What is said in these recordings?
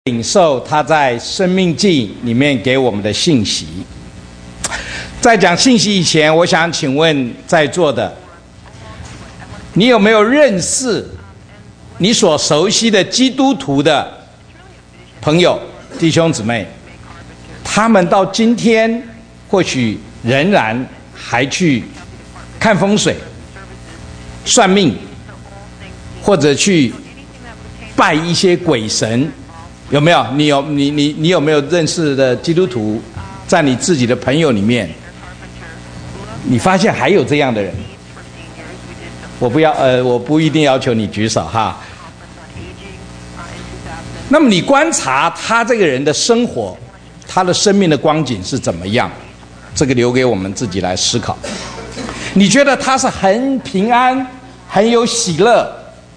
领受他在生命记里面给我们的信息。在讲信息以前，我想请问在座的，你有没有认识你所熟悉的基督徒的朋友、弟兄姊妹？他们到今天或许仍然还去看风水、算命，或者去拜一些鬼神，有没有？你有没有认识的基督徒，在你自己的朋友里面，你发现还有这样的人？我不一定要求你举手哈。那么你观察他这个人的生活，他的生命的光景是怎么样？这个留给我们自己来思考。你觉得他是很平安、很有喜乐，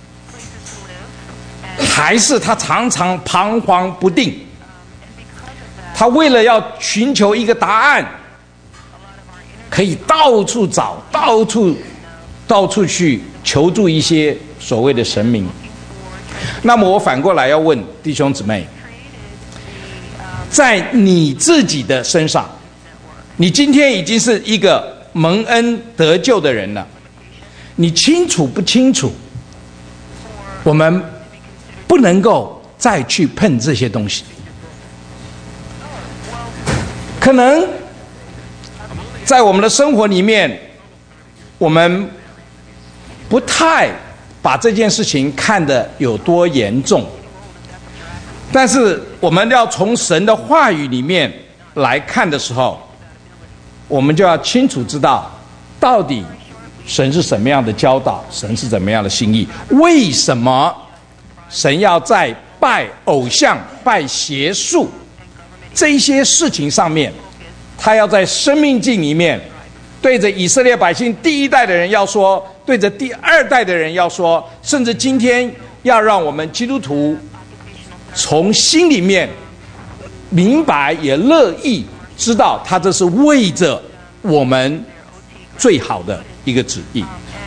还是他常常彷徨不定？他为了要寻求一个答案，可以到处找，到处去求助一些所谓的神明。那么我反过来要问弟兄姊妹，在你自己的身上，你今天已经是一个蒙恩得救的人了，你清楚不清楚？我们不能够再去碰这些东西。可能在我们的生活里面，我们不太把这件事情看得有多严重，但是我们要从神的话语里面来看的时候，我们就要清楚知道，到底神是什么样的教导，神是怎么样的心意，为什么神要在拜偶像、拜邪术这一些事情上面，他要在生命记里面对着以色列百姓第一代的人要说，对着第二代的人要说，甚至今天要让我们基督徒从心里面明白，也乐意知道他这是为着我们最好的一个旨意。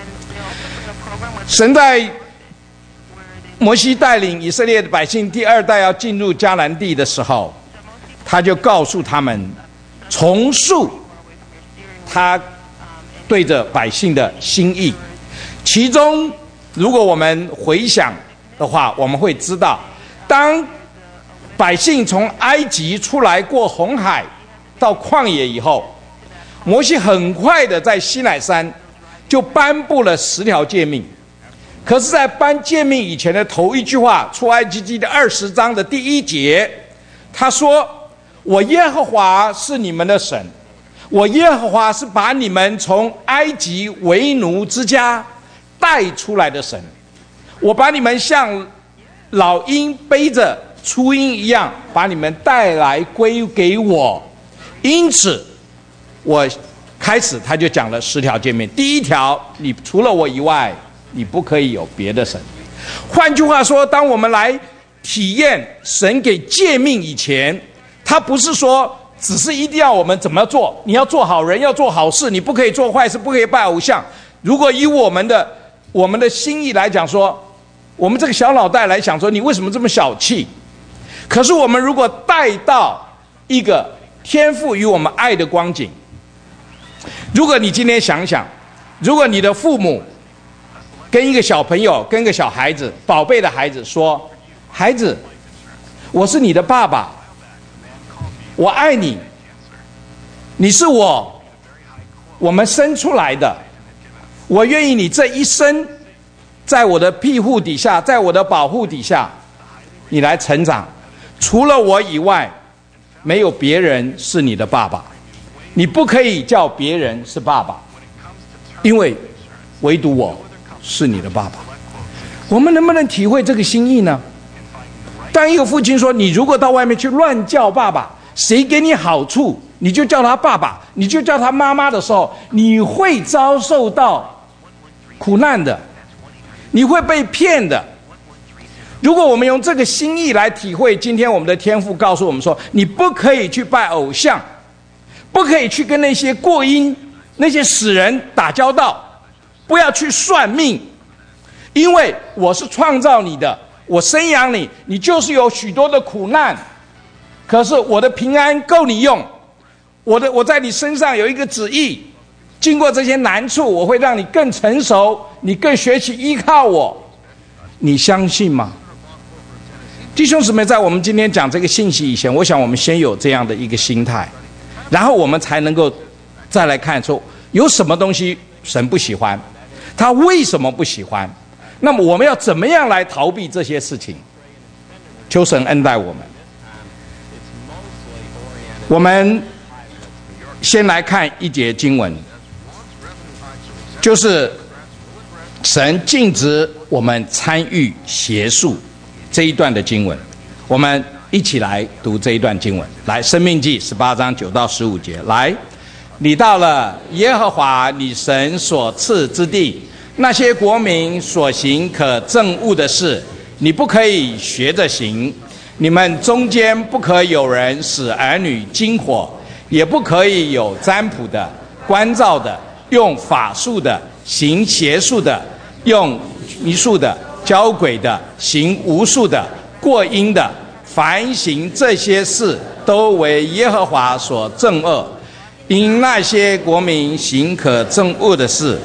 神在摩西带领以色列的百姓第二代要进入迦南地的时候，他就告诉他们重述他对着百姓的心意。其中如果我们回想的话，我们会知道，当百姓从埃及出来过红海到旷野以后，摩西很快的在西乃山就颁布了10条诫命。可是在颁诫命以前的头一句话，出埃及记的20章的第1节，他说，我耶和华是你们的神，我耶和华是把你们从埃及为奴之家带出来的神，我把你们像老鹰背着雏鹰一样，把你们带来归给我。因此我开始他就讲了10条诫命。第1条，你除了我以外，你不可以有别的神。换句话说，当我们来体验神给诫命以前，他不是说只是一定要我们怎么做，你要做好人，要做好事，你不可以做坏事，不可以拜偶像。如果以我们的心意来讲说，我们这个小脑袋来想说，你为什么这么小气？可是我们如果带到一个天父与我们爱的光景，如果你今天想想，如果你的父母跟一个小朋友，跟一个小孩子，宝贝的孩子说，孩子，我是你的爸爸，我爱你，你是我们生出来的，我愿意你这一生在我的庇护底下，在我的保护底下，你来成长，除了我以外，没有别人是你的爸爸，你不可以叫别人是爸爸，因为唯独我是你的爸爸。我们能不能体会这个心意呢？当一个父亲说，你如果到外面去乱叫爸爸，谁给你好处，你就叫他爸爸，你就叫他妈妈的时候，你会遭受到苦难的，你会被骗的。如果我们用这个心意来体会，今天我们的天父告诉我们说，你不可以去拜偶像，不可以去跟那些过阴、那些死人打交道，不要去算命，因为我是创造你的， 我生养你，你就是有许多的苦难，可是我的平安够你用。我在你身上有一个旨意，经过这些难处，我会让你更成熟，你更学习依靠我。你相信吗？弟兄姊妹，在我们今天讲这个信息以前，我想我们先有这样的一个心态，然后我们才能够再来看说有什么东西神不喜欢，他为什么不喜欢，那么我们要怎么样来逃避这些事情。求神恩待我们。我们先来看一节经文，就是神禁止我们参与邪术这一段的经文。我们一起来读这一段经文。来，申命记18章9到15节。来，你到了耶和华你神所赐之地，那些国民所行可憎恶的事，你不可以学着行。你们中间不可有人使儿女经火，也不可以有占卜的、关照的、用法术的、行邪术的、用迷术的、教鬼的、行巫术的、过阴的，凡行这些事，都为耶和华所憎恶。因那些国民行可憎恶的事，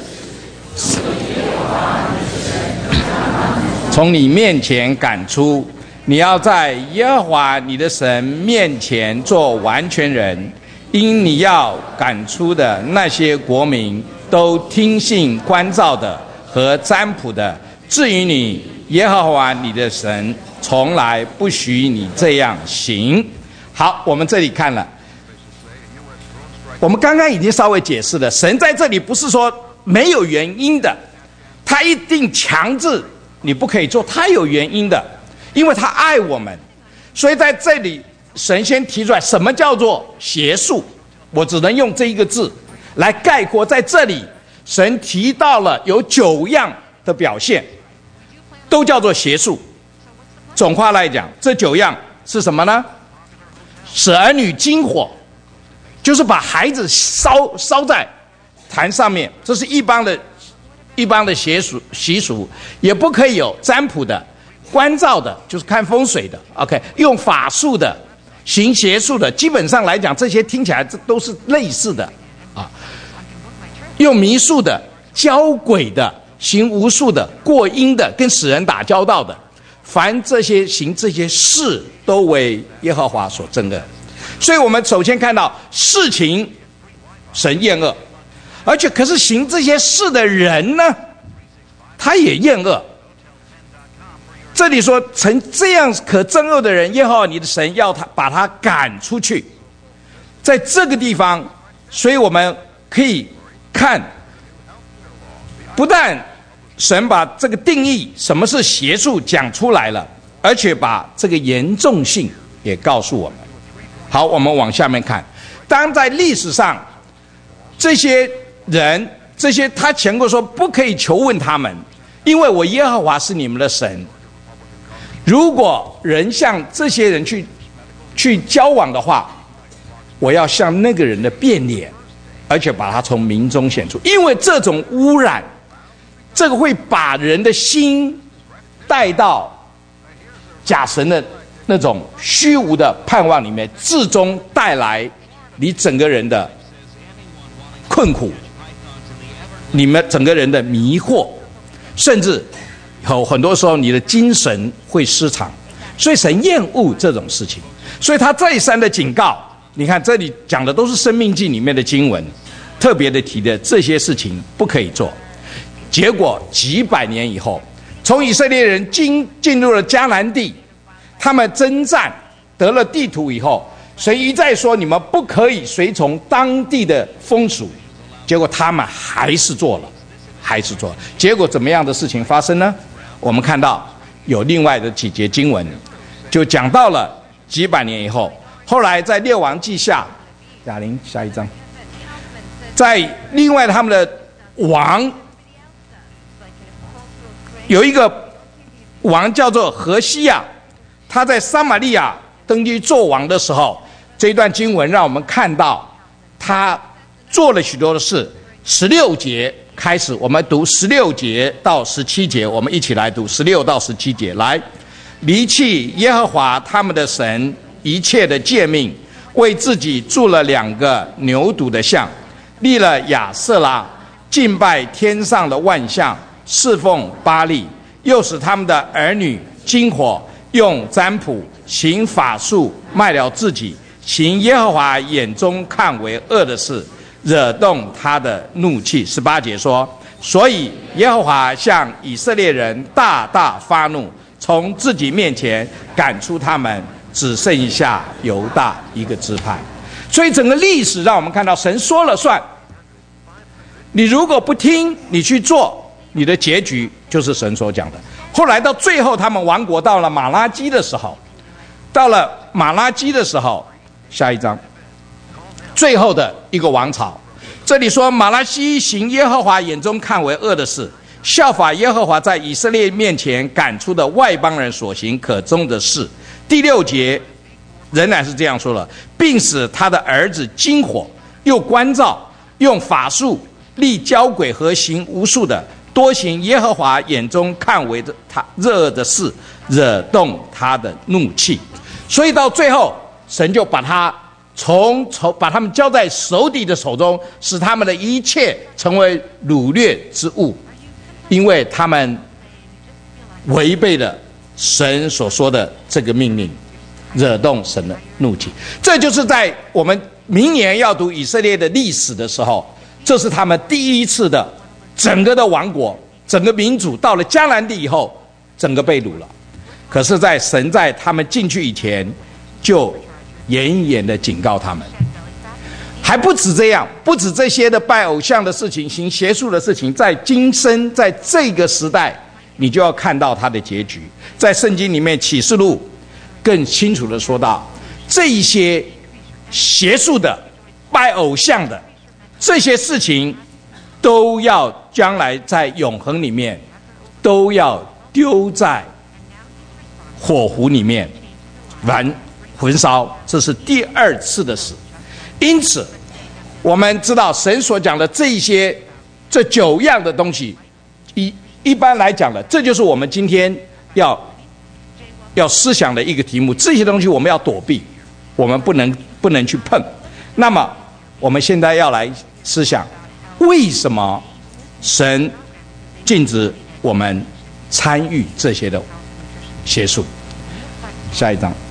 从你面前赶出。你要在耶和华你的神面前做完全人，因你要赶出的那些国民都听信关照的和占卜的。至于你，耶和华你的神从来不许你这样行。好，我们这里看了，我们刚刚已经稍微解释了，神在这里不是说没有原因的，他一定强制你不可以做，他有原因的。因为他爱我们，所以在这里神先提出来什么叫做邪术，我只能用这一个字来概括。在这里神提到了有9样的表现，都叫做邪术。总话来讲，这9样是什么呢？使儿女经火，就是把孩子烧在坛上面，这是一般的习俗。也不可以有占卜的、关照的，就是看风水的 ，OK， 用法术的、行邪术的，基本上来讲，这些听起来这都是类似的啊。用迷术的、教鬼的、行巫术的、过阴的、跟死人打交道的，凡这些行这些事，都为耶和华所憎恶。所以我们首先看到事情神厌恶，而且可是行这些事的人呢，他也厌恶。这里说成这样可憎恶的人，耶和华你的神要他把他赶出去。在这个地方，所以我们可以看，不但神把这个定义什么是邪术讲出来了，而且把这个严重性也告诉我们。好，我们往下面看。当在历史上，这些人，他前过说不可以求问他们，因为我耶和华是你们的神。如果人向这些人去交往的话，我要向那个人的变脸，而且把他从民中显出，因为这种污染，这个会把人的心带到假神的那种虚无的盼望里面，至终带来你整个人的困苦，你们整个人的迷惑，甚至有很多时候你的精神会失常。所以神厌恶这种事情，所以他再三的警告。你看这里讲的都是生命记里面的经文，特别的提的这些事情不可以做。结果几百年以后，从以色列人进入了迦南地，他们征战得了地土以后，神一再说你们不可以随从当地的风俗，结果他们还是做了。结果怎么样的事情发生呢？我们看到有另外的几节经文，就讲到了几百年以后，后来在列王记下，雅玲下一章，在另外他们的王，有一个王叫做何西亚，他在撒玛利亚登基做王的时候，这一段经文让我们看到他做了许多的事。16节开始，我们读16节到17节，我们一起来读16到17节。来， 离弃耶和华他们的神一切的诫命，为自己筑了2个牛犊的像，立了亚舍拉，敬拜天上的万象，侍奉巴力，又使他们的儿女经火，用占卜行法术，卖了自己，行耶和华眼中看为恶的事，惹动他的怒气。18节说，所以耶和华向以色列人大大发怒，从自己面前赶出他们，只剩下犹大一个支派。所以整个历史让我们看到神说了算，你如果不听，你去做，你的结局就是神所讲的。后来到最后他们亡国，到了马拉基的时候，下一章最后的一个王朝，这里说马拉西行耶和华眼中看为恶的事，效法耶和华在以色列面前赶出的外邦人所行可憎的事。第6节仍然是这样说了，并使他的儿子经火，又关照，用法术，立交鬼和行无术的，多行耶和华眼中看为他热的事，惹动他的怒气。所以到最后神就把他们交在仇敌的手中，使他们的一切成为掳掠之物，因为他们违背了神所说的这个命令，惹动神的怒气。这就是在我们明年要读以色列的历史的时候，这是他们第一次的整个的王国，整个民族到了迦南地以后，整个被掳了。可是在神在他们进去以前，就严严的警告他们。还不止这样，不止这些的拜偶像的事情，行邪术的事情，在今生在这个时代，你就要看到它的结局。在圣经里面启示录更清楚的说到，这一些邪术的拜偶像的这些事情，都要将来在永恒里面都要丢在火湖里面焚烧，这是第2次的死。因此我们知道神所讲的这9样的东西，一般来讲的，这就是我们今天要思想的一个题目。这些东西我们要躲避，我们不能去碰。那么我们现在要来思想，为什么神禁止我们参与这些的邪术？下一章。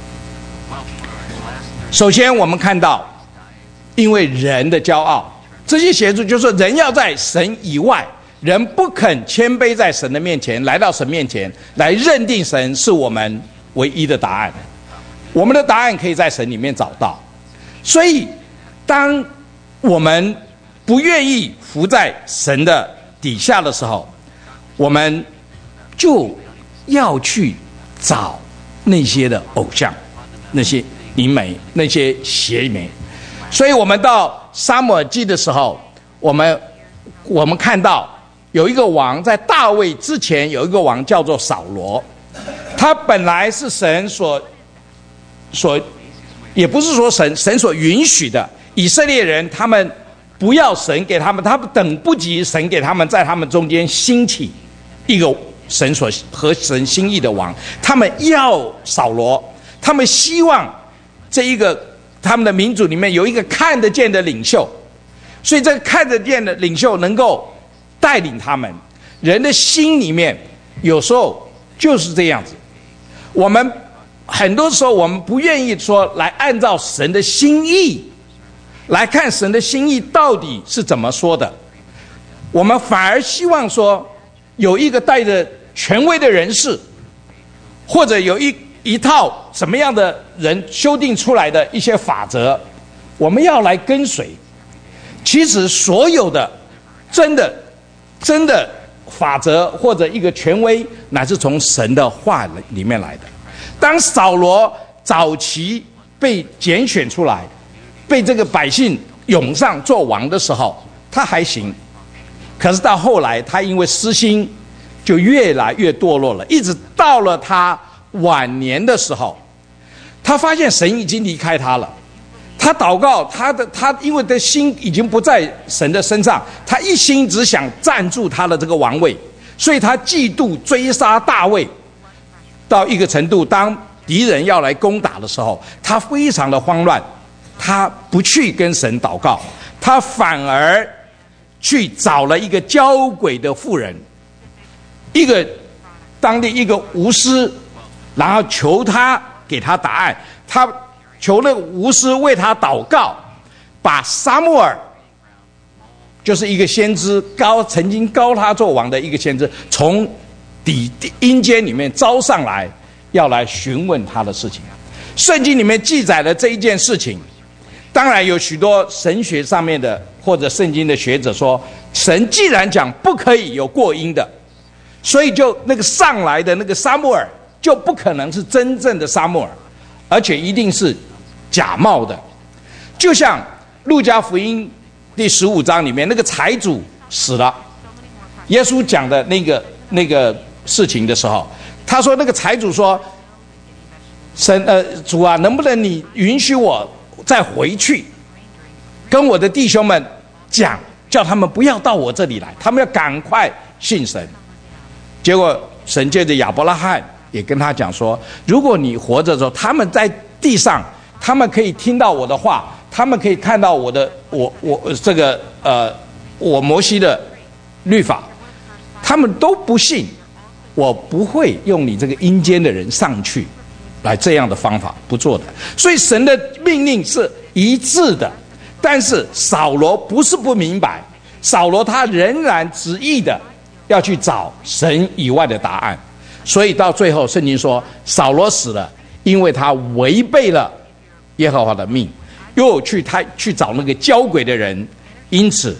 首先我们看到，因为人的骄傲，这些邪术就是说人要在神以外，人不肯谦卑在神的面前，来到神面前来认定神是我们唯一的答案。我们的答案可以在神里面找到。所以当我们不愿意服在神的底下的时候，我们就要去找那些的偶像，那些淫媒，那些邪媒。所以我们到撒母耳记的时候，我们看到有一个王，在大卫之前有一个王叫做扫罗，他本来是神所也不是说神所允许的，以色列人他们不要神给他们，他们等不及神给他们在他们中间兴起一个神所合神心意的王，他们要扫罗，他们希望这一个他们的民族里面有一个看得见的领袖，所以这个看得见的领袖能够带领他们。人的心里面有时候就是这样子，我们很多时候我们不愿意说来按照神的心意来看神的心意到底是怎么说的，我们反而希望说有一个带着权威的人士，或者有一套什么样的人修订出来的一些法则，我们要来跟随。其实所有的真的法则或者一个权威，乃是从神的话里面来的。当扫罗早期被拣选出来，被这个百姓涌上做王的时候，他还行。可是到后来他因为私心就越来越堕落了，一直到了他晚年的时候，他发现神已经离开他了。他祷告，他因为的心已经不在神的身上，他一心只想站住他的这个王位，所以他嫉妒追杀大卫， 到一个程度，当敌人要来攻打的时候，他非常的慌乱，他不去跟神祷告，他反而去找了一个交鬼的妇人，一个当地一个巫师，然后求他给他答案，他求那个巫师为他祷告，把撒母耳，就是一个先知，曾经膏他做王的一个先知，从阴间里面招上来，要来询问他的事情。圣经里面记载了这一件事情，当然有许多神学上面的或者圣经的学者说，神既然讲不可以有过阴的，所以就那个上来的那个撒母耳就不可能是真正的撒母耳，而且一定是假冒的。就像路加福音第15章里面那个财主死了，耶稣讲的那个事情的时候，他说那个财主说，主啊，能不能你允许我再回去跟我的弟兄们讲，叫他们不要到我这里来，他们要赶快信神。结果神借着亚伯拉罕也跟他讲说，如果你活着的时候，他们在地上，他们可以听到我的话，他们可以看到我摩西的律法，他们都不信，我不会用你这个阴间的人上去来这样的方法，不做的。所以神的命令是一致的，但是扫罗不是不明白，扫罗他仍然执意的要去找神以外的答案。所以到最后圣经说扫罗死了，因为他违背了耶和华的命，又去找那个交鬼的人，因此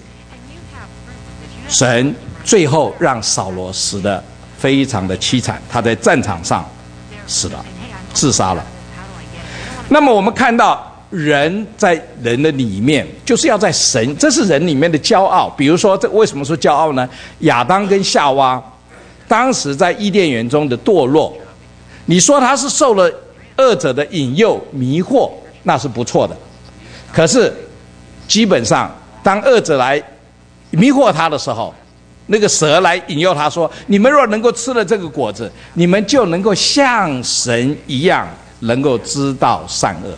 神最后让扫罗死得非常的凄惨，他在战场上死了，自杀了。那么我们看到人在人的里面，就是要在神，这是人里面的骄傲。比如说，这为什么说骄傲呢？亚当跟夏娃当时在伊甸园中的堕落，你说他是受了恶者的引诱迷惑，那是不错的。可是基本上当恶者来迷惑他的时候，那个蛇来引诱他说，你们若能够吃了这个果子，你们就能够像神一样，能够知道善恶，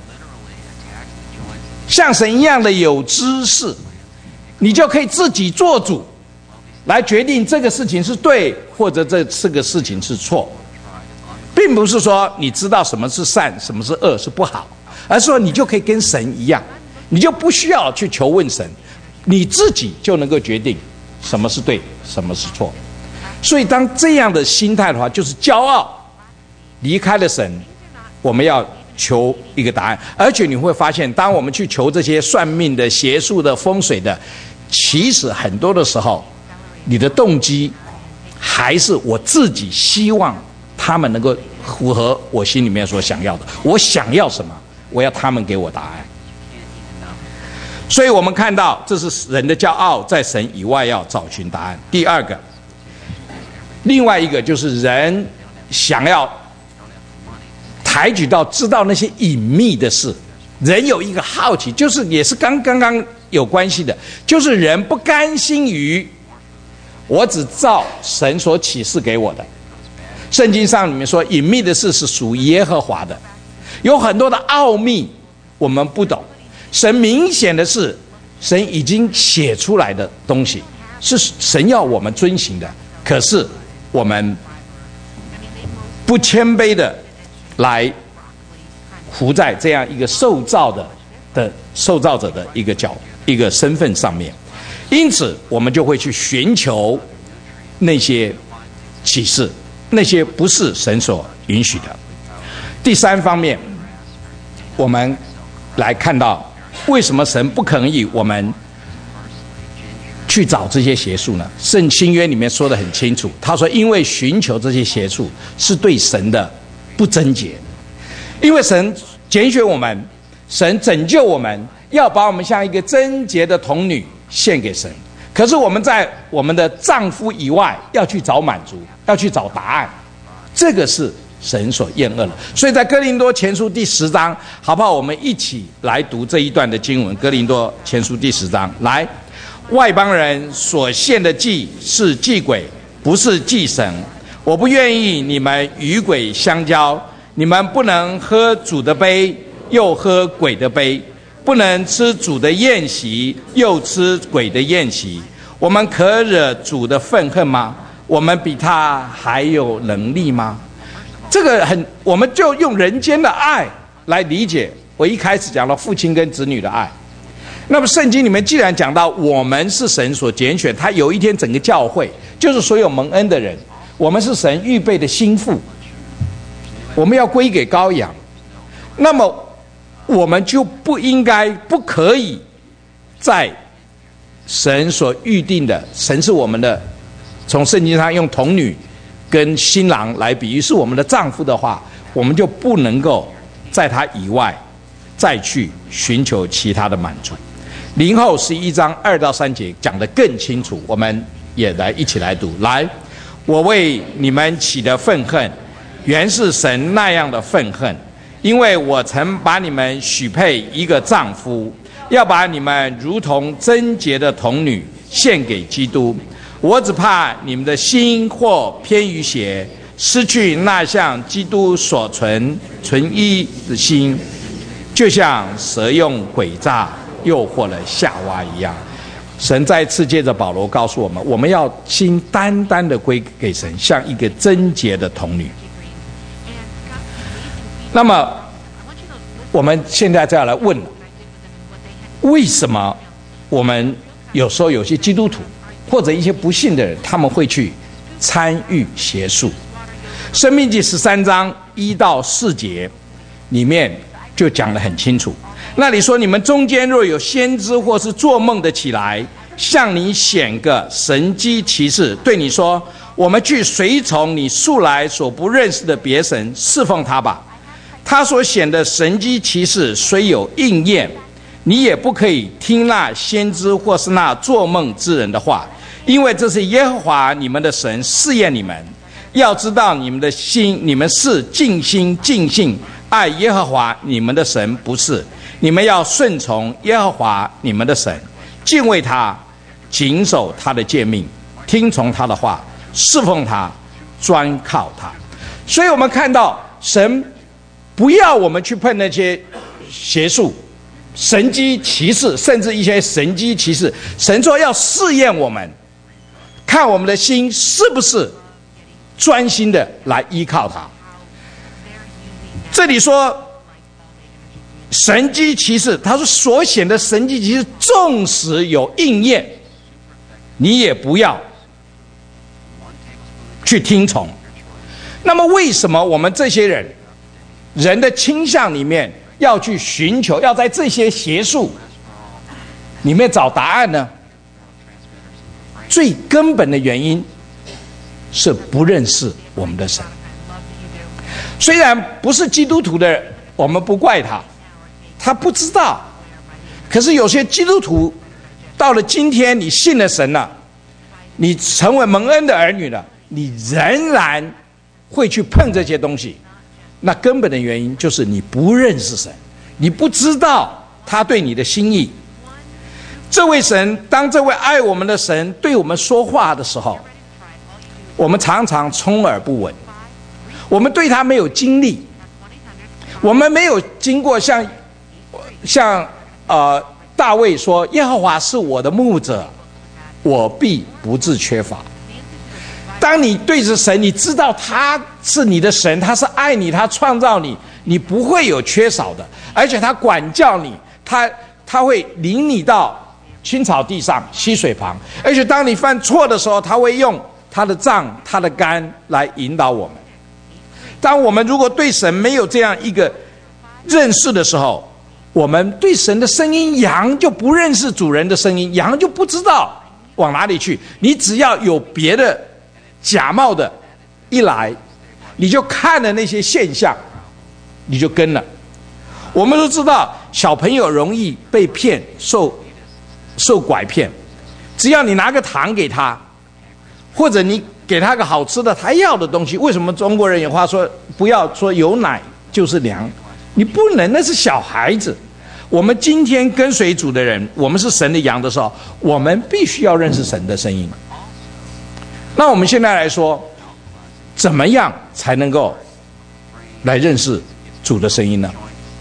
像神一样的有知识，你就可以自己做主，来决定这个事情是对，或者这个事情是错。并不是说你知道什么是善，什么是恶，是不好，而是说你就可以跟神一样，你就不需要去求问神，你自己就能够决定什么是对，什么是错。所以当这样的心态的话，就是骄傲，离开了神，我们要求一个答案。而且你会发现，当我们去求这些算命的、邪术的、风水的，其实很多的时候，你的动机还是我自己希望他们能够符合我心里面所想要的。我想要什么，我要他们给我答案。所以我们看到，这是人的骄傲，在神以外要找寻答案。第二个，另外一个就是人想要抬举到知道那些隐秘的事，人有一个好奇，就是也是刚刚有关系的，就是人不甘心于我只照神所启示给我的。圣经上里面说，隐秘的事是属耶和华的，有很多的奥秘我们不懂。神明显的是，神已经写出来的东西，是神要我们遵行的，可是我们不谦卑的来活在这样一个受造者的一个身份上面，因此我们就会去寻求那些启示，那些不是神所允许的。第三方面，我们来看到为什么神不肯以我们去找这些邪术呢？圣新约里面说得很清楚，他说因为寻求这些邪术是对神的不贞洁，因为神拣选我们，神拯救我们，要把我们像一个贞洁的童女献给神，可是我们在我们的丈夫以外要去找满足，要去找答案，这个是神所厌恶了。所以在哥林多前书第10章，好不好？我们一起来读这一段的经文。哥林多前书第10章，来，外邦人所献的祭是祭鬼，不是祭神； 我不愿意你们与鬼相交，你们不能喝主的杯，又喝鬼的杯，不能吃主的宴席，又吃鬼的宴席。我们可惹主的愤恨吗？我们比他还有能力吗？这个我们就用人间的爱来理解。我一开始讲到父亲跟子女的爱，那么圣经里面既然讲到我们是神所拣选，他有一天整个教会就是所有蒙恩的人，我们是神预备的心腹，我们要归给羔羊，那么我们就不可以在神所预定的，神是我们的，从圣经上用童女跟新郎来比喻是我们的丈夫的话，我们就不能够在他以外再去寻求其他的满足。林后11章2到3节讲得更清楚，我们也一起来读。来，我为你们起的愤恨，原是神那样的愤恨，因为我曾把你们许配一个丈夫，要把你们如同贞洁的童女献给基督。我只怕你们的心或偏于邪，失去那向基督所存依的心，就像蛇用诡诈诱惑了夏娃一样。神再次借着保罗告诉我们，我们要心单单的归给神，像一个贞洁的童女。那么我们现在就要来问了，为什么我们有时候有些基督徒或者一些不信的人，他们会去参与邪术？申命记13章1到4节里面就讲得很清楚，那里说，你们中间若有先知或是做梦的起来，向你显个神机奇事，对你说，我们去随从你素来所不认识的别神，侍奉他吧。他所显的神机奇事虽有应验，你也不可以听那先知或是那做梦之人的话，因为这是耶和华你们的神试验你们，要知道你们的心，你们是尽心尽性爱耶和华你们的神，不是。你们要顺从耶和华你们的神，敬畏他，谨守他的诫命，听从他的话，侍奉他，专靠他。所以我们看到神不要我们去碰那些邪术、神机奇事，甚至一些神机奇事，神说要试验我们，看我们的心是不是专心的来依靠他。这里说神机奇事，他说所显的神机奇事，纵使有应验，你也不要去听从。那么为什么我们这些人的倾向里面要去寻求，要在这些邪术里面找答案呢？最根本的原因是不认识我们的神。虽然不是基督徒的人，我们不怪他不知道，可是有些基督徒到了今天，你信了神了，你成为蒙恩的儿女了，你仍然会去碰这些东西，那根本的原因就是你不认识神，你不知道他对你的心意。这位神，当这位爱我们的神对我们说话的时候，我们常常充耳不闻，我们对他没有经历，我们没有经过像大卫说，耶和华是我的牧者，我必不致缺乏。当你对着神，你知道他是你的神，他是爱你，他创造你，你不会有缺少的，而且他管教你，他会领你到青草地上溪水旁，而且当你犯错的时候，他会用他的杖他的竿来引导我们。当我们如果对神没有这样一个认识的时候，我们对神的声音，羊就不认识主人的声音，羊就不知道往哪里去。你只要有别的假冒的一来，你就看了那些现象，你就跟了。我们都知道小朋友容易被骗，受拐骗，只要你拿个糖给他，或者你给他个好吃的他要的东西。为什么中国人有话说，不要说有奶就是粮，你不能，那是小孩子。我们今天跟随主的人，我们是神的羊的时候，我们必须要认识神的声音。那我们现在来说， 怎么样才能够来认识主的声音呢？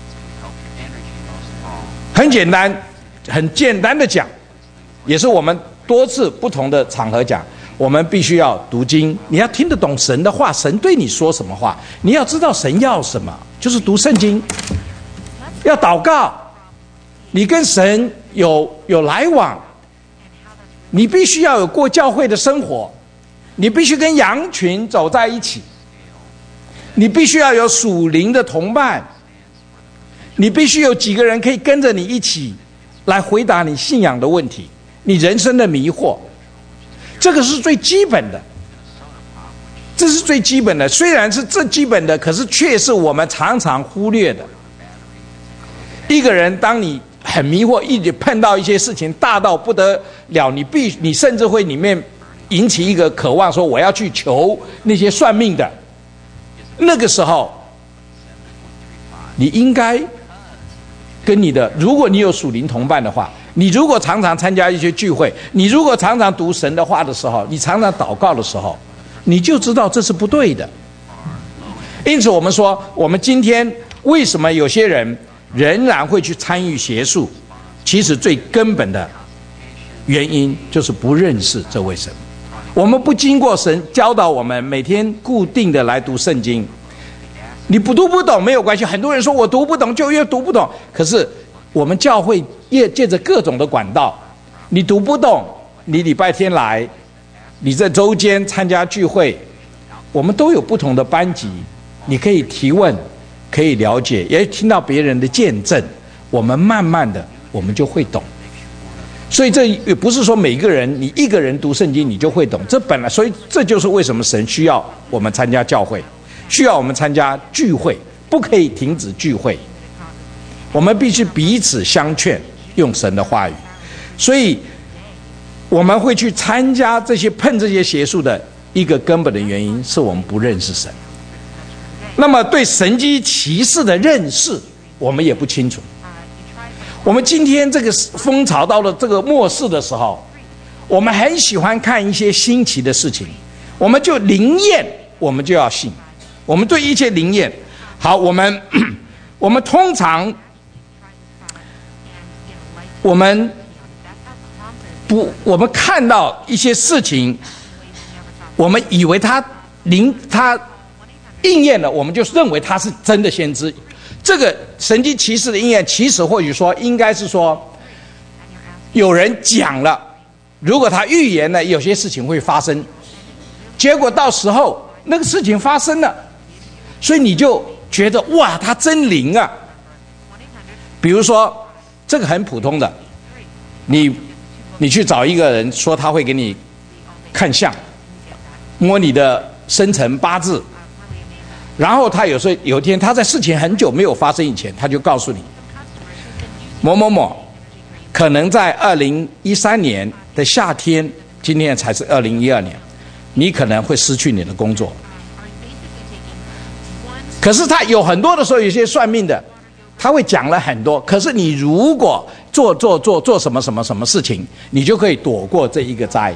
很简单，很简单的讲，也是我们多次不同的场合讲，我们必须要读经，你要听得懂神的话，神对你说什么话，你要知道神要什么，就是读圣经，要祷告，你跟神有来往，你必须要有过教会的生活，你必须跟羊群走在一起，你必须要有属灵的同伴，你必须有几个人可以跟着你一起来回答你信仰的问题，你人生的迷惑，这个是最基本的，这是最基本的。虽然是最基本的，可是却是我们常常忽略的。一个人当你很迷惑，一直碰到一些事情大到不得了，你甚至会里面引起一个渴望，说我要去求那些算命的。那个时候，你应该跟如果你有属灵同伴的话，你如果常常参加一些聚会，你如果常常读神的话的时候，你常常祷告的时候，你就知道这是不对的。因此我们说，我们今天为什么有些人仍然会去参与邪术，其实最根本的原因就是不认识这位神。我们不经过神教导我们，每天固定的来读圣经，你读不懂没有关系。很多人说我读不懂就越读不懂，可是我们教会借着各种的管道，你读不懂，你礼拜天来，你在周间参加聚会，我们都有不同的班级，你可以提问，可以了解，也听到别人的见证，我们慢慢的我们就会懂。所以这也不是说每个人你一个人读圣经你就会懂，这本来，所以这就是为什么神需要我们参加教会，需要我们参加聚会，不可以停止聚会，我们必须彼此相劝，用神的话语。所以我们会去参加这些碰这些邪术的一个根本的原因，是我们不认识神。那么对神迹奇事的认识，我们也不清楚。我们今天这个风潮到了这个末世的时候，我们很喜欢看一些新奇的事情，我们就灵验，我们就要信，我们对一切灵验。好，我们通常我们看到一些事情，我们以为它应验了，我们就认为它是真的先知。这个神迹奇事的应验，其实或许说应该是说，有人讲了，如果他预言了有些事情会发生，结果到时候那个事情发生了，所以你就觉得哇，他真灵啊。比如说这个很普通的，你去找一个人说他会给你看相，摸你的生辰八字，然后他有一天他在事情很久没有发生以前，他就告诉你某某某可能在2013年的夏天，今年才是2012年，你可能会失去你的工作。可是他有很多的时候，有些算命的他会讲了很多，可是你如果做什么什么什么事情，你就可以躲过这一个灾。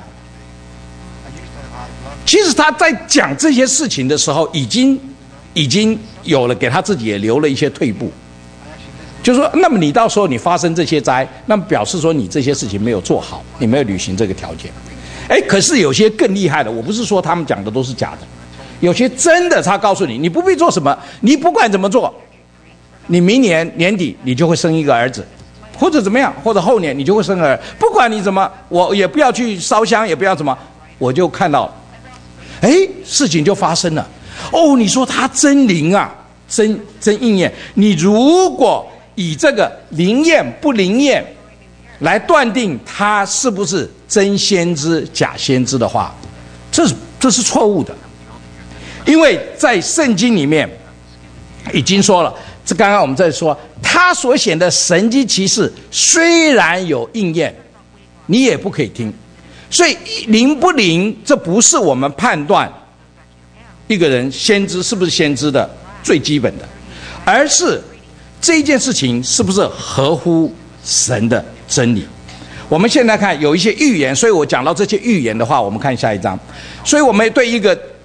其实他在讲这些事情的时候，已经有了给他自己也留了一些退步，就是说，那么你到时候你发生这些灾，那么表示说你这些事情没有做好，你没有履行这个条件。可是有些更厉害的，我不是说他们讲的都是假的，有些真的他告诉你，你不必做什么，你不管怎么做，你明年年底你就会生一个儿子，或者怎么样，或者后年你就会生儿，不管你怎么，我也不要去烧香，也不要怎么，我就看到，事情就发生了。哦，你说他真灵啊，真应验。你如果以这个灵验不灵验来断定他是不是真先知假先知的话，这是错误的。因为在圣经里面已经说了，这刚刚我们在说，他所显的神迹奇事虽然有应验，你也不可以听。所以灵不灵，这不是我们判断一个人先知是不是先知的最基本的，而是这一件事情是不是合乎神的真理。我们现在看有一些预言，所以我讲到这些预言的话，我们看下一章。所以我们对一个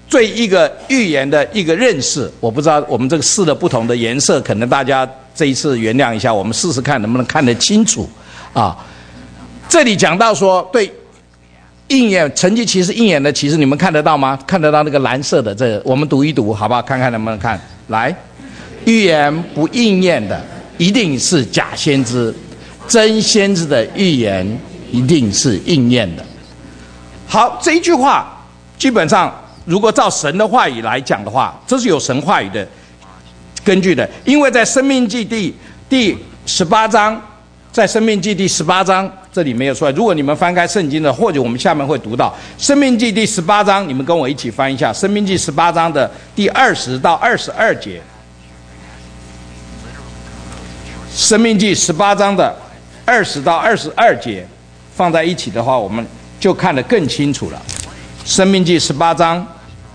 对一个预言的一个认识。我不知道我们这个试的不同的颜色，可能大家这一次原谅一下，我们试试看能不能看得清楚啊。这里讲到说，对应验成绩骑士应验的骑士，你们看得到吗？看得到那个蓝色的这个，我们读一读好不好？看看能不能看来。预言不应验的一定是假先知，真先知的预言一定是应验的。好，这一句话基本上如果照神的话语来讲的话，这是有神话语的根据的，因为在申命记第18章，在申命记第18章这里没有出来。如果你们翻开圣经的，或者我们下面会读到申命记第18章，你们跟我一起翻一下申命记18章的第20到22节。申命记18章的20到22节放在一起的话，我们就看得更清楚了。申命记18章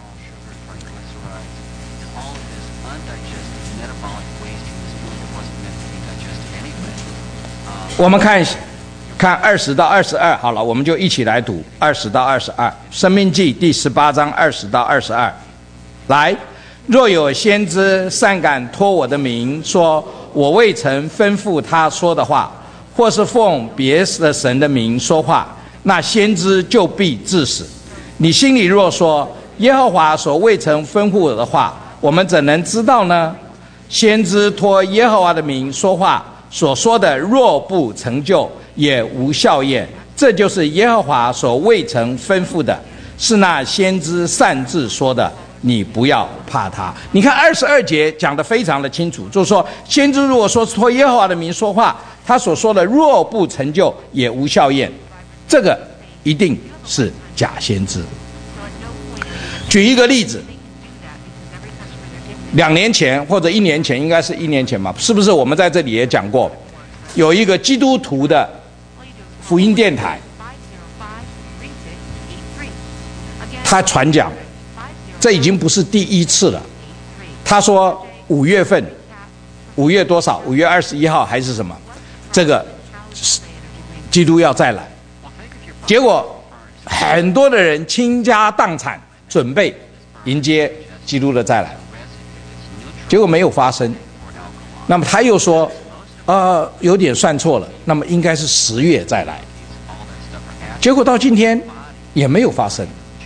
我们看20到22，好了，我们就一起来读20到22。申命记第18章20到22，来，若有先知擅敢托我的名说，我未曾吩咐他说的话，或是奉别的神的名说话，那先知就必治死。你心里若说，耶和华所未曾吩咐我的话，我们怎能知道呢？先知托耶和华的名说话，所说的若不成就，也无效验。这就是耶和华所未曾吩咐的，是那先知擅自说的，你不要怕他。你看22节讲得非常的清楚，就是说先知如果说托耶和华的名说话，他所说的若不成就，也无效验，这个一定是假先知。举一个例子，2年前或者1年前，应该是1年前吧，是不是我们在这里也讲过，有一个基督徒的福音电台，他传讲，这已经不是第一次了。他说5月份，5月多少？5月21号还是什么？这个基督要再来，结果很多的人倾家荡产，准备迎接基督的再来，结果没有发生。那么他又说，有点算错了，那么应该是10月再来，结果到今天也没有发生。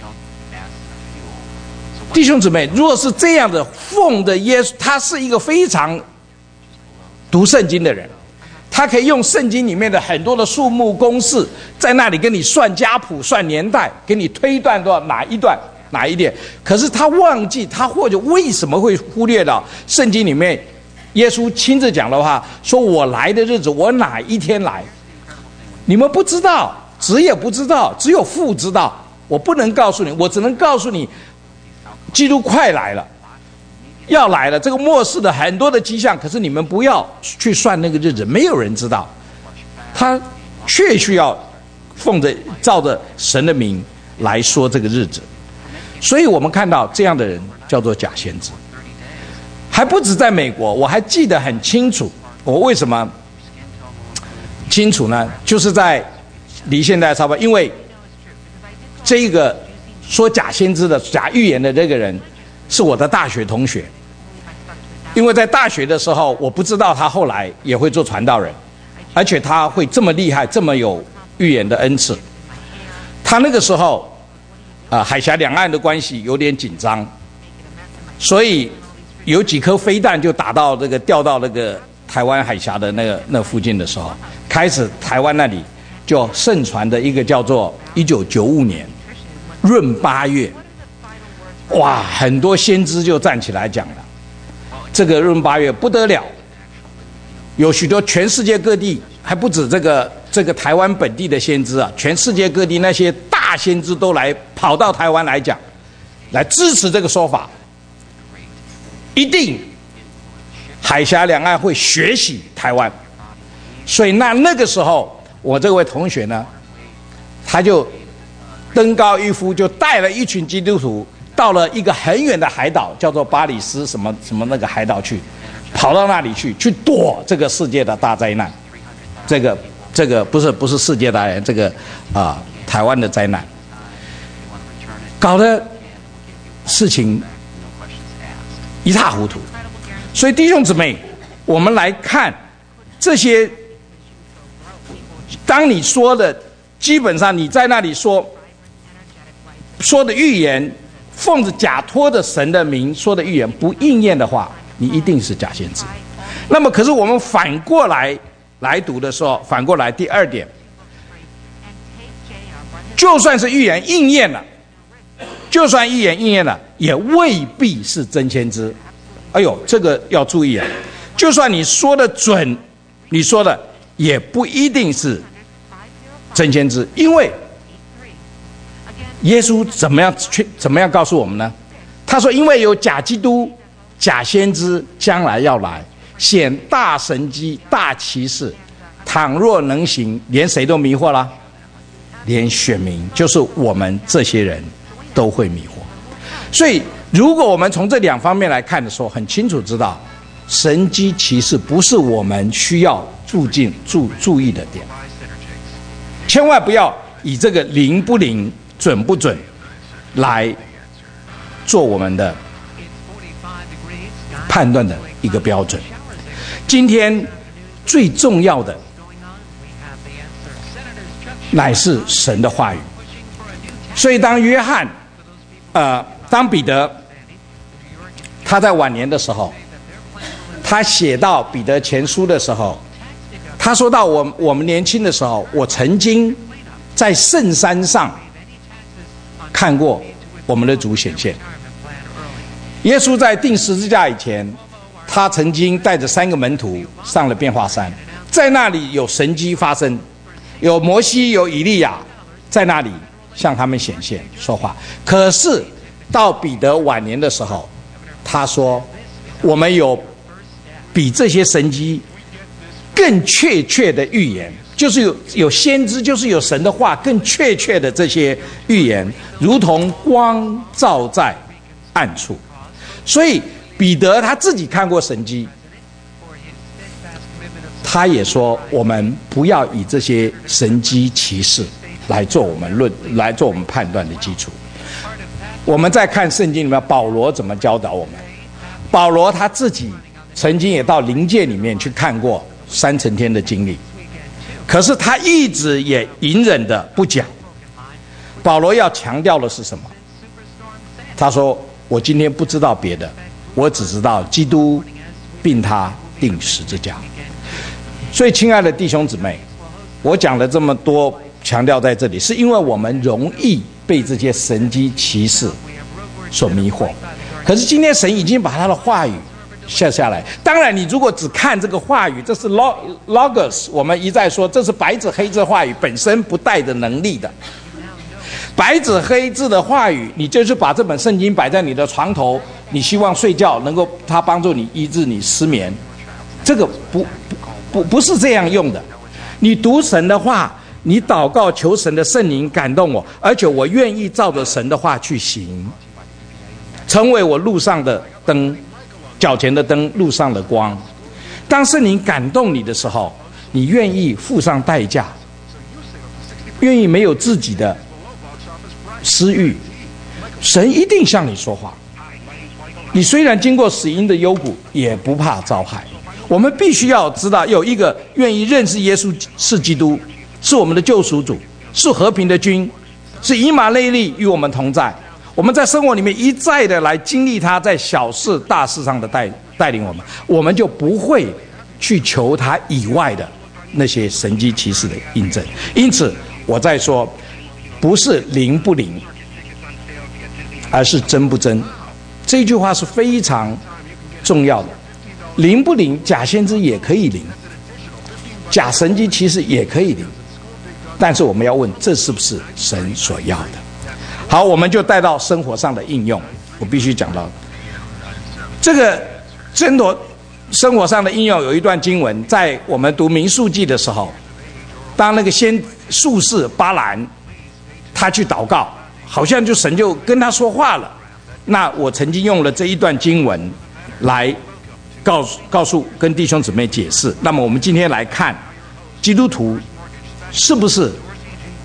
弟兄姊妹，若是这样的奉的耶稣，他是一个非常读圣经的人，他可以用圣经里面的很多的数目公式，在那里跟你算家谱、算年代，给你推断到哪一段哪一点。可是他忘记，他或者为什么会忽略到圣经里面耶稣亲自讲的话，说我来的日子，我哪一天来，你们不知道，子也不知道，只有父知道。我不能告诉你，我只能告诉你，基督快来了，要来了，这个末世的很多的迹象，可是你们不要去算那个日子，没有人知道，他却需要照着神的名来说这个日子。所以我们看到这样的人叫做假先知，还不止在美国，我还记得很清楚。我为什么清楚呢？就是在离现在差不多，因为这个说假先知的、假预言的这个人是我的大学同学。因为在大学的时候，我不知道他后来也会做传道人，而且他会这么厉害，这么有预言的恩赐。他那个时候海峡两岸的关系有点紧张，所以有几颗飞弹就掉到那个台湾海峡的那附近的时候，开始台湾那里就盛传的一个叫做1995年闰8月，哇，很多先知就站起来讲了，这个闰8月不得了，有许多全世界各地，还不止这个台湾本地的先知啊，全世界各地那些大先知都跑到台湾来讲，来支持这个说法，一定海峡两岸会学习台湾。所以那个时候，我这位同学呢，他就登高一呼，就带了一群基督徒到了一个很远的海岛，叫做巴里斯什么什么那个海岛去，跑到那里去躲这个世界的大灾难。这个不是世界大灾难，这个台湾的灾难，搞得事情一塌糊涂。所以弟兄姊妹，我们来看这些，当你说的基本上你在那里说的预言，奉着假托的神的名说的预言不应验的话，你一定是假先知。那么可是我们反过来读的时候，反过来第二点，就算是预言应验了，也未必是真先知。哎呦，这个要注意啊！就算你说的准，你说的也不一定是真先知，因为耶稣怎么样告诉我们呢？他说：“因为有假基督、假先知将来要来，显大神迹、大奇事，倘若能行，连谁都迷惑了，连选民，就是我们这些人都会迷惑。”所以，如果我们从这两方面来看的时候，很清楚知道，神迹奇事不是我们需要注意的点，千万不要以这个灵不灵、准不准来做我们的判断的一个标准。今天最重要的乃是神的话语。所以当约翰当彼得他在晚年的时候，他写到彼得前书的时候，他说到我们年轻的时候，我曾经在圣山上看过我们的主显现。耶稣在钉十字架以前，他曾经带着3个门徒上了变化山，在那里有神迹发生，有摩西有以利亚在那里向他们显现说话。可是到彼得晚年的时候，他说我们有比这些神迹更确切的预言，就是有先知，就是有神的话更确切的这些预言，如同光照在暗处。所以彼得他自己看过神迹，他也说我们不要以这些神迹奇事来做我们判断的基础。我们再看圣经里面保罗怎么教导我们。保罗他自己曾经也到灵界里面去看过3层天的经历，可是他一直也隐忍的不讲。保罗要强调的是什么？他说我今天不知道别的，我只知道基督并他钉十字架。所以亲爱的弟兄姊妹，我讲了这么多，强调在这里，是因为我们容易被这些神迹奇事所迷惑。可是今天神已经把他的话语下来。当然你如果只看这个话语，这是 logos， 我们一再说这是白纸黑字话语，本身不带着能力的。白纸黑字的话语，你就是把这本圣经摆在你的床头，你希望睡觉能够它帮助你医治你失眠，这个不是这样用的。你读神的话，你祷告求神的圣灵感动我，而且我愿意照着神的话去行，成为我路上的灯，脚前的灯，路上的光。当圣灵感动你的时候，你愿意付上代价，愿意没有自己的私欲，神一定向你说话。你虽然经过死荫的幽谷，也不怕遭害。我们必须要知道，有一个愿意认识耶稣是基督，是我们的救赎主，是和平的君，是以马内利与我们同在。我们在生活里面一再的来经历他在小事大事上的带领我们，我们就不会去求他以外的那些神迹奇事的印证。因此我在说，不是灵不灵，而是真不真。这句话是非常重要的。灵不灵，假先知也可以灵，假神迹奇事也可以灵，但是我们要问，这是不是神所要的？好，我们就带到生活上的应用。我必须讲到这个生活上的应用，有一段经文，在我们读民数记的时候，当那个术士巴兰他去祷告，好像就神就跟他说话了。那我曾经用了这一段经文来告诉跟弟兄姊妹解释。那么我们今天来看，基督徒是不是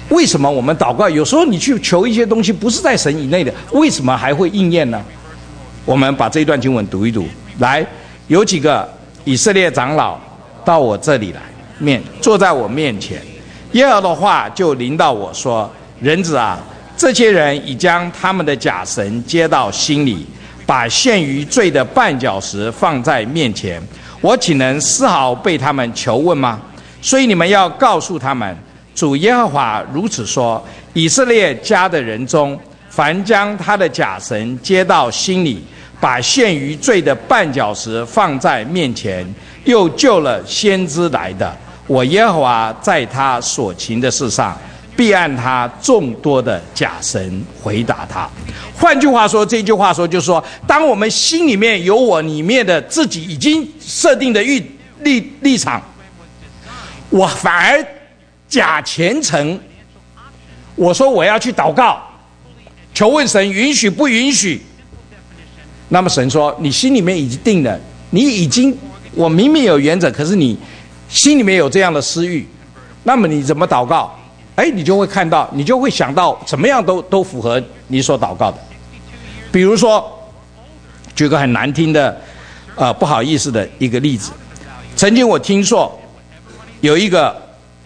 为什么我们祷告有时候你去求一些东西不是在神以内的，为什么还会应验呢？我们把这一段经文读一读。来，有几个以色列长老到我这里来，坐在我面前，耶和华的话就临到我说：人子啊，这些人已将他们的假神接到心里，把陷于罪的绊脚石放在面前，我岂能丝毫被他们求问吗？所以你们要告诉他们，主耶和华如此说：以色列家的人中，凡将他的假神接到心里，把陷于罪的绊脚石放在面前，又救了先知来的，我耶和华在他所行的事上，必按他众多的假神回答他。换句话说，这句话说就是说，当我们心里面有我里面的自己已经设定的立场，我反而假虔诚，我说我要去祷告，求问神允许不允许。那么神说，你心里面已经定了，我明明有原则，可是你心里面有这样的私欲，那么你怎么祷告？你就会看到，你就会想到怎么样都符合你所祷告的。比如说，举个很难听的不好意思的一个例子，曾经我听说有一个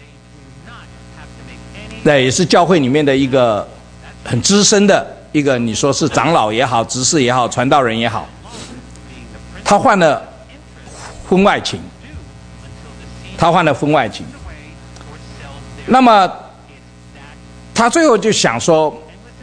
也是教会里面的一个很资深的一个，你说是长老也好，执事也好，传道人也好，他患了婚外情，那么他最后就想说，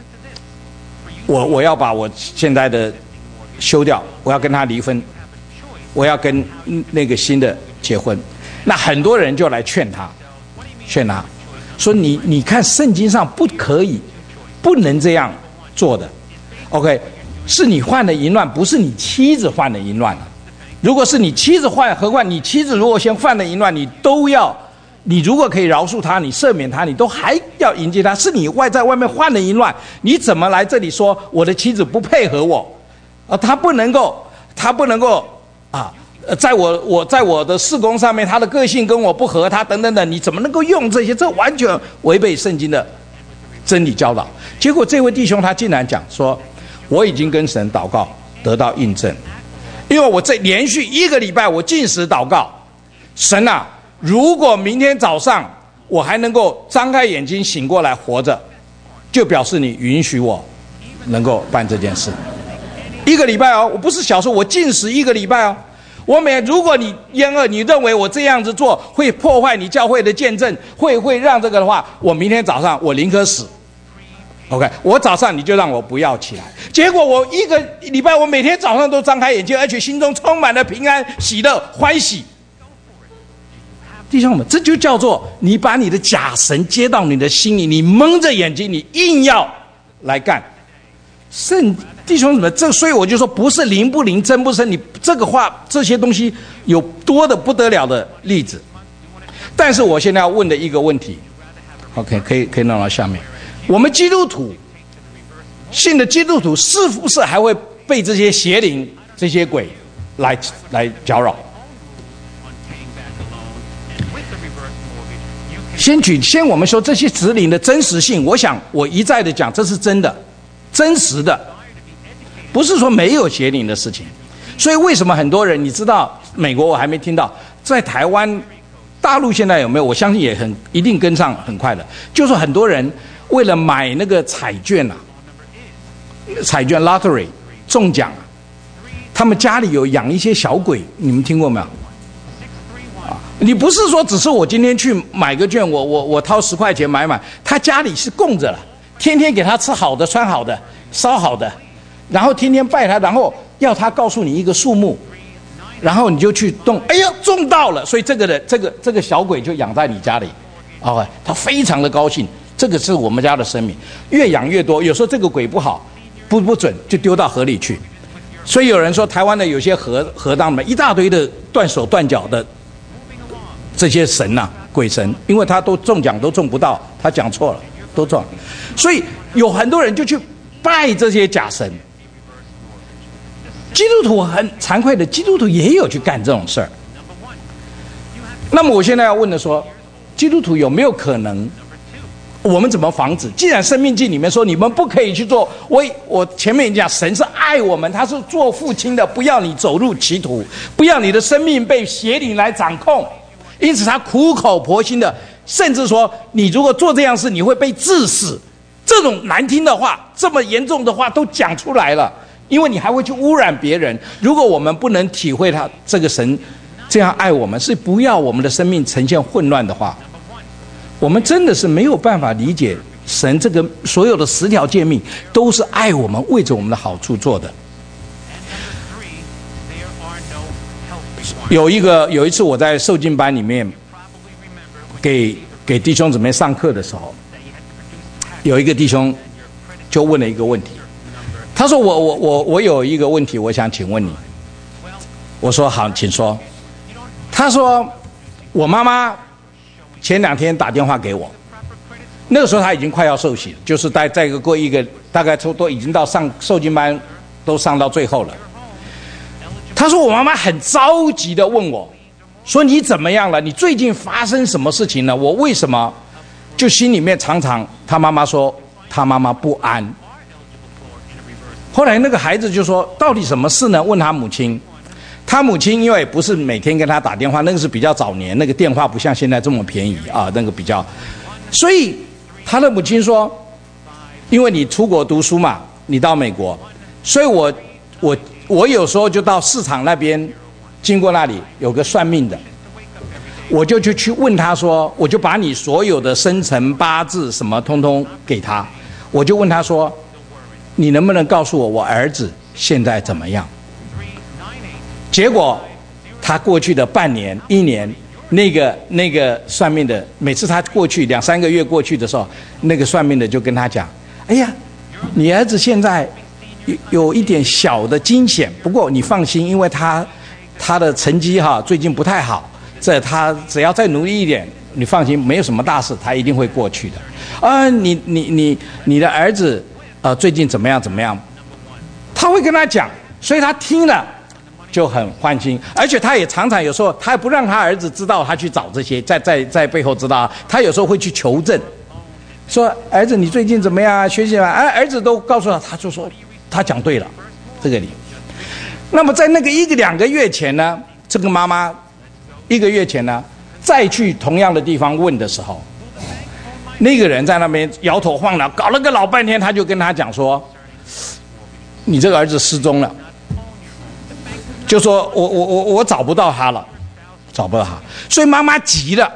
我要把我现在的休掉，我要跟他离婚，我要跟那个新的结婚。那很多人就来劝他说，你看圣经上不能这样做的。 OK， 是你犯了淫乱，不是你妻子犯了淫乱。如果是你妻子犯，何况你妻子如果先犯了淫乱，你如果可以饶恕他，你赦免他，你都还要迎接他。是你在外面犯了淫乱，你怎么来这里说我的妻子不配合我？他不能够在我的事工上面，他的个性跟我不合，他等等等，你怎么能够用这些？这完全违背圣经的真理教导。结果这位弟兄他竟然讲说，我已经跟神祷告得到印证，因为我这连续1个礼拜我禁食祷告，神啊，如果明天早上我还能够张开眼睛醒过来活着，就表示你允许我能够办这件事。1个礼拜哦，我不是小说，我禁食1个礼拜哦。如果你厌恶，你认为我这样子做会破坏你教会的见证，会让这个的话，我明天早上我宁可死。OK， 我早上你就让我不要起来。结果我1个礼拜，我每天早上都张开眼睛，而且心中充满了平安、喜乐、欢喜。弟兄们，这就叫做你把你的假神接到你的心里，你蒙着眼睛，你硬要来干。弟兄们，所以我就说，不是灵不灵，真不真，你这个话这些东西有多的不得了的例子。但是我现在要问的一个问题 ，OK， 可以弄到下面。我们基督徒信的基督徒是不是还会被这些邪灵、这些鬼来搅扰？先我们说这些指令的真实性，我想我一再的讲，这是真的、真实的，不是说没有邪灵的事情。所以为什么很多人，你知道美国我还没听到，在台湾、大陆现在有没有？我相信也一定跟上很快的，就是很多人为了买那个彩券彩券 lottery 中奖他们家里有养一些小鬼，你们听过没有？你不是说只是我今天去买个券，我掏10块钱买，他家里是供着了，天天给他吃好的、穿好的、烧好的，然后天天拜他，然后要他告诉你一个数目，然后你就去动，哎呀中到了，所以这个小鬼就养在你家里，他非常的高兴。这个是我们家的生命，越养越多。有时候这个鬼不好，不准，就丢到河里去。所以有人说，台湾的有些河当中一大堆的断手断脚的这些神鬼神，因为他都中奖都中不到，他讲错了，都中。所以有很多人就去拜这些假神。基督徒很惭愧的，基督徒也有去干这种事儿。那么我现在要问的说，基督徒有没有可能我们怎么防止？既然《生命记》里面说你们不可以去做，我前面讲，神是爱我们，他是做父亲的，不要你走入歧途，不要你的生命被邪灵来掌控。因此他苦口婆心的，甚至说你如果做这样事，你会被致死。这种难听的话，这么严重的话都讲出来了，因为你还会去污染别人。如果我们不能体会他这个神这样爱我们，是不要我们的生命呈现混乱的话，我们真的是没有办法理解神这个所有的10条诫命都是爱我们，为着我们的好处做的。有一次我在受浸班里面给弟兄姊妹上课的时候，有一个弟兄就问了一个问题，他说我有一个问题我想请问你。我说好，请说。他说我妈妈前2天打电话给我，那个时候他已经快要受洗了，就是再过一个大概都已经到上受浸班都上到最后了。他说我妈妈很着急的问我，说你怎么样了？你最近发生什么事情了？我为什么就心里面常常，他妈妈说他妈妈不安。后来那个孩子就说到底什么事呢？问他母亲。他母亲因为不是每天跟他打电话，那个是比较早年，那个电话不像现在这么便宜啊，那个比较，所以他的母亲说，因为你出国读书嘛，你到美国，所以我有时候就到市场那边，经过那里有个算命的，我就去问他说，我就把你所有的生辰八字什么通通给他，我就问他说，你能不能告诉我儿子现在怎么样？结果他过去的半年1年，那个算命的，每次他过去2-3个月过去的时候，那个算命的就跟他讲，哎呀，你儿子现在有一点小的惊险，不过你放心，因为他的成绩最近不太好，他只要再努力一点，你放心，没有什么大事，他一定会过去的。你的儿子最近怎么样怎么样？他会跟他讲，所以他听了就很欢心，而且他也常常有时候他也不让他儿子知道他去找这些，在背后知道，他有时候会去求证，说儿子你最近怎么样啊？学习啊？儿子都告诉他，他就说他讲对了，这个理。那么在那个1-2个月前呢，这个妈妈1个月前呢，再去同样的地方问的时候，那个人在那边摇头晃脑，搞了个老半天，他就跟他讲说，你这个儿子失踪了。就说我找不到他了，找不到他，所以妈妈急了，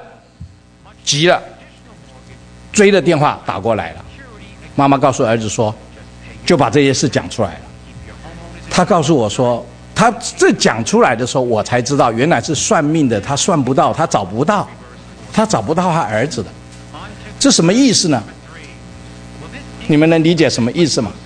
追了电话打过来了。妈妈告诉儿子说，就把这些事讲出来了。他告诉我说，他这讲出来的时候，我才知道原来是算命的，他算不到，他找不到他儿子的。这什么意思呢？你们能理解什么意思吗？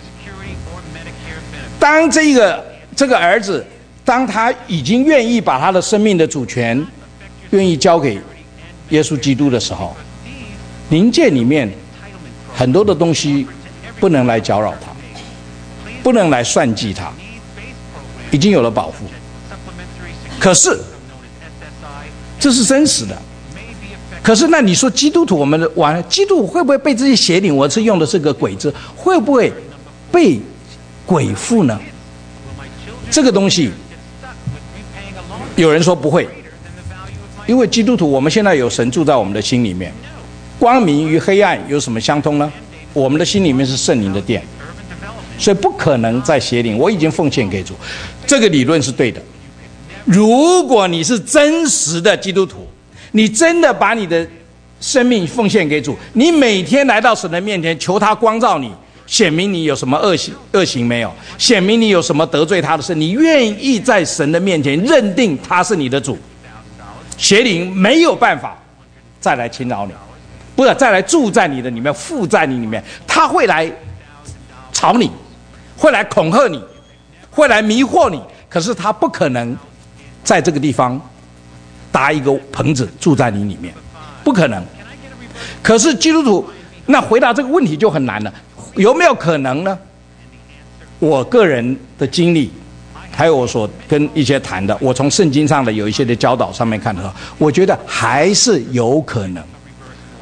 当这个儿子，当他已经愿意把他的生命的主权愿意交给耶稣基督的时候，灵界里面很多的东西不能来搅扰他，不能来算计他，已经有了保护。可是这是真实的。可是那你说基督徒，我们完基督会不会被这些邪灵，我是用的这个鬼字，会不会被鬼附呢？这个东西有人说不会，因为基督徒我们现在有神住在我们的心里面，光明与黑暗有什么相通呢？我们的心里面是圣灵的殿，所以不可能在邪灵。我已经奉献给主，这个理论是对的。如果你是真实的基督徒，你真的把你的生命奉献给主，你每天来到神的面前，求他光照你，显明你有什么恶行没有，显明你有什么得罪他的事，你愿意在神的面前认定他是你的主，邪灵没有办法再来侵扰你，不是再来住在你的里面，附在你里面，他会来吵你，会来恐吓你，会来迷惑你，可是他不可能在这个地方搭一个棚子住在你里面，不可能。可是基督徒，那回答这个问题就很难了，有没有可能呢？我个人的经历，还有我所跟一些谈的，我从圣经上的有一些的教导上面看的话，我觉得还是有可能。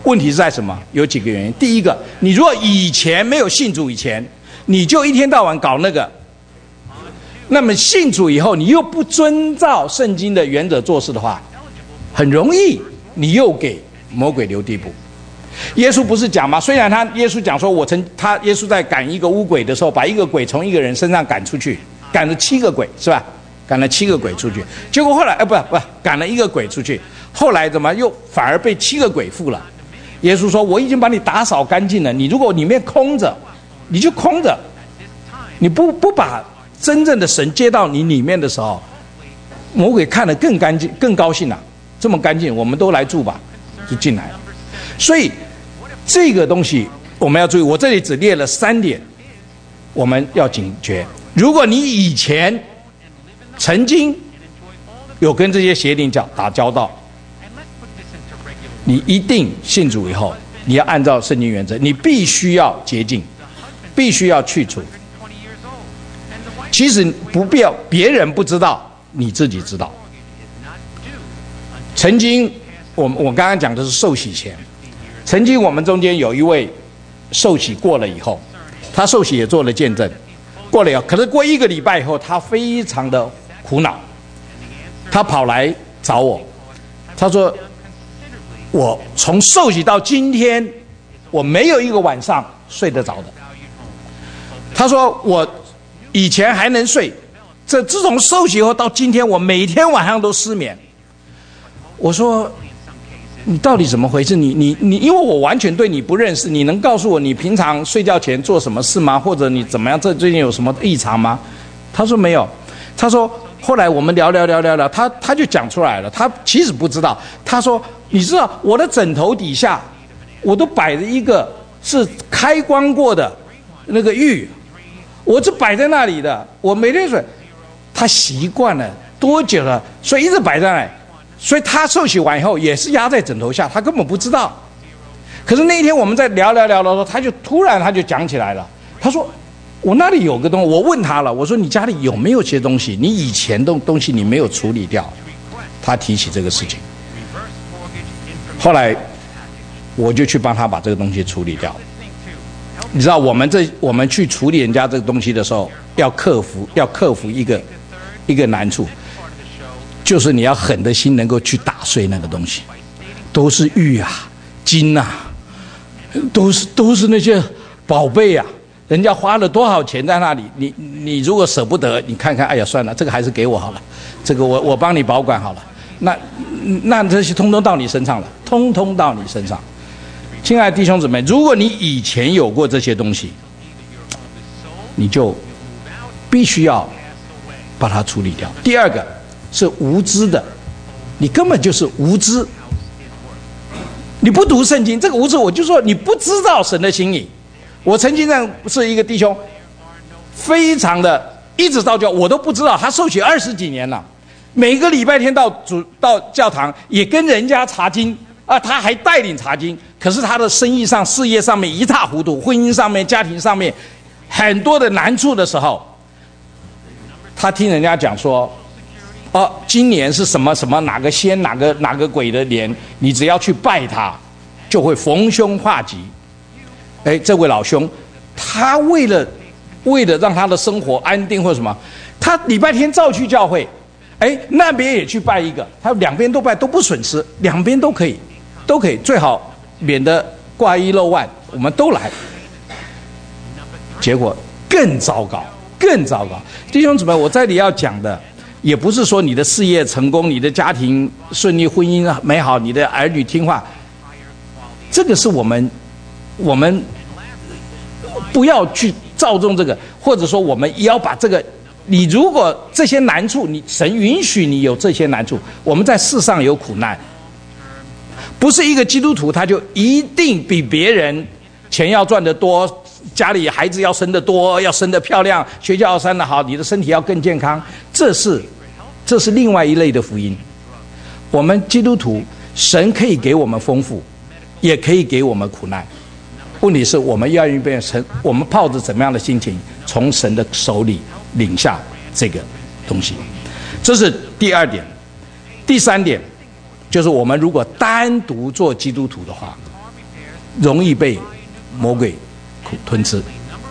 问题是在什么？有几个原因。第一个，你如果以前没有信主以前，你就一天到晚搞那个，那么信主以后，你又不遵照圣经的原则做事的话，很容易你又给魔鬼留地步。耶稣不是讲吗？虽然耶稣讲说，耶稣在赶一个污鬼的时候，把一个鬼从一个人身上赶出去，赶了7个鬼，是吧？赶了7个鬼出去，结果后来不，赶了1个鬼出去，后来怎么又反而被7个鬼附了？耶稣说：“我已经把你打扫干净了，你如果里面空着，你就空着，你不把真正的神接到你里面的时候，魔鬼看得更干净，更高兴了。这么干净，我们都来住吧，就进来了。所以这个东西我们要注意。我这里只列了3点，我们要警觉。如果你以前曾经有跟这些邪灵打交道，你一定信主以后，你要按照圣经原则，你必须要洁净，必须要去除。其实不必要别人不知道，你自己知道。曾经我刚刚讲的是受洗前，曾经我们中间有一位受洗过了以后，他受洗也做了见证，过了以后，可是过1个礼拜以后，他非常的苦恼，他跑来找我，他说：“我从受洗到今天，我没有一个晚上睡得着的。”他说：“我以前还能睡，自从受洗后到今天，我每天晚上都失眠。”我说：“你到底怎么回事？你，因为我完全对你不认识，你能告诉我你平常睡觉前做什么事吗？或者你怎么样？最近有什么异常吗？”他说：“没有。”他说：“后来我们聊，他就讲出来了。他其实不知道。他说：‘你知道我的枕头底下，我都摆着一个是开光过的那个浴，我是摆在那里的。我每天睡，他习惯了多久了，所以一直摆在那里。’所以他受洗完以后也是压在枕头下，他根本不知道。可是那一天我们在聊的时候，他就突然讲起来了。他说：‘我那里有个东西。’我问他了，我说：‘你家里有没有些东西？你以前的东西你没有处理掉？’他提起这个事情，后来我就去帮他把这个东西处理掉。你知道我们去处理人家这个东西的时候，要克服一个难处。就是你要狠的心能够去打碎那个东西，都是玉啊、金啊，都是那些宝贝啊，人家花了多少钱在那里，你如果舍不得，你看看，哎呀，算了，这个还是给我好了，这个我帮你保管好了，那这些通通到你身上了，通通到你身上。亲爱的弟兄姊妹，如果你以前有过这些东西，你就必须要把它处理掉。第二个是无知的，你根本就是无知，你不读圣经，这个无知我就说你不知道神的心意。我曾经是一个弟兄，非常的一直到教，我都不知道他受洗20几年了，每个礼拜天到教堂也跟人家查经啊，他还带领查经，可是他的生意上、事业上面一塌糊涂，婚姻上面、家庭上面很多的难处的时候，他听人家讲说，今年是什么什么哪个仙哪个鬼的年，你只要去拜他，就会逢凶化吉。这位老兄，他为了让他的生活安定或什么，他礼拜天照去教会，那边也去拜一个，他两边都拜都不损失，两边都可以，最好免得挂一漏万，我们都来。结果更糟糕。弟兄姊妹，我这里要讲的也不是说你的事业成功，你的家庭顺利，婚姻美好，你的儿女听话，这个是我们不要去照重这个，或者说我们也要把这个，你如果这些难处，神允许你有这些难处，我们在世上有苦难，不是一个基督徒他就一定比别人钱要赚得多，家里孩子要生得多，要生得漂亮，学校要上得好，你的身体要更健康，这是另外一类的福音。我们基督徒，神可以给我们丰富，也可以给我们苦难，问题是我们愿意被神，我们抱着怎么样的心情从神的手里领下这个东西。这是第二点。第三点就是我们如果单独做基督徒的话， 容易被魔鬼吞吃。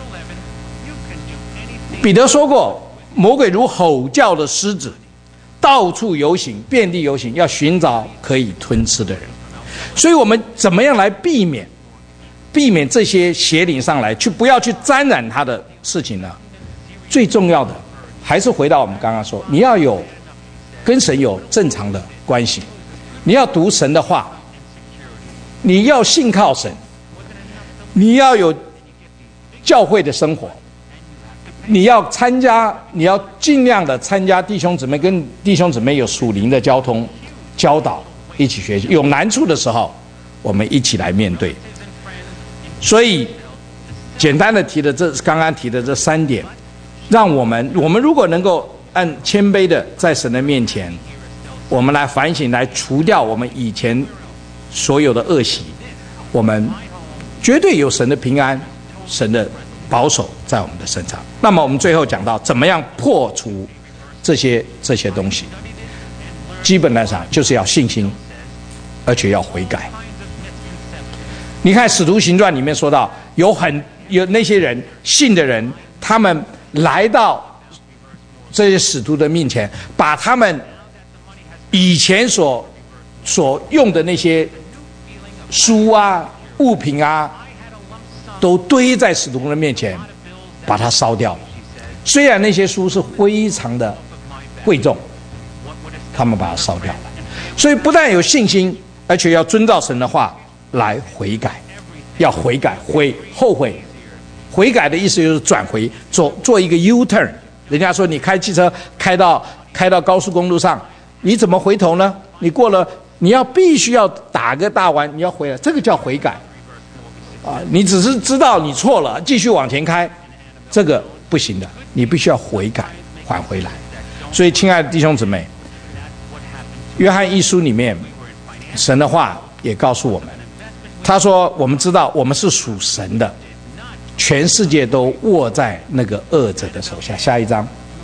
彼得说过，魔鬼如吼叫的狮子，到处游行，遍地游行，要寻找可以吞吃的人。所以我们怎么样来避免这些邪灵上来，不要去沾染他的事情呢？最重要的还是回到我们刚刚说，你要有跟神有正常的关系，你要读神的话，你要信靠神，你要有教会的生活，你要尽量的参加弟兄姊妹跟弟兄姊妹有属灵的交通教导，一起学习，有难处的时候我们一起来面对。所以简单的刚刚提的这3点，让我们如果能够按谦卑的在神的面前，我们来反省，来除掉我们以前所有的恶习，我们绝对有神的平安，神的保守在我们的身上。那么我们最后讲到怎么样破除这些东西，基本上就是要信心，而且要悔改。你看《使徒行传》里面说到，有那些人信的人，他们来到这些使徒的面前，把他们以前所用的那些书啊、物品啊，都堆在使徒的面前，把它烧掉。虽然那些书是非常的贵重，他们把它烧掉了。所以不但有信心，而且要遵照神的话来悔改，要悔改，后悔。悔改的意思就是转回，做一个 U-turn。人家说你开汽车开到高速公路上，你怎么回头呢？你必须要打个大弯，你要回来，这个叫悔改啊！你只是知道你错了，继续往前开，这个不行的，你必须要悔改，还回来。所以，亲爱的弟兄姊妹，约翰一书里面，神的话也告诉我们，他说：“我们知道我们是属神的。”全世界都握在那个恶者的手下。下一章，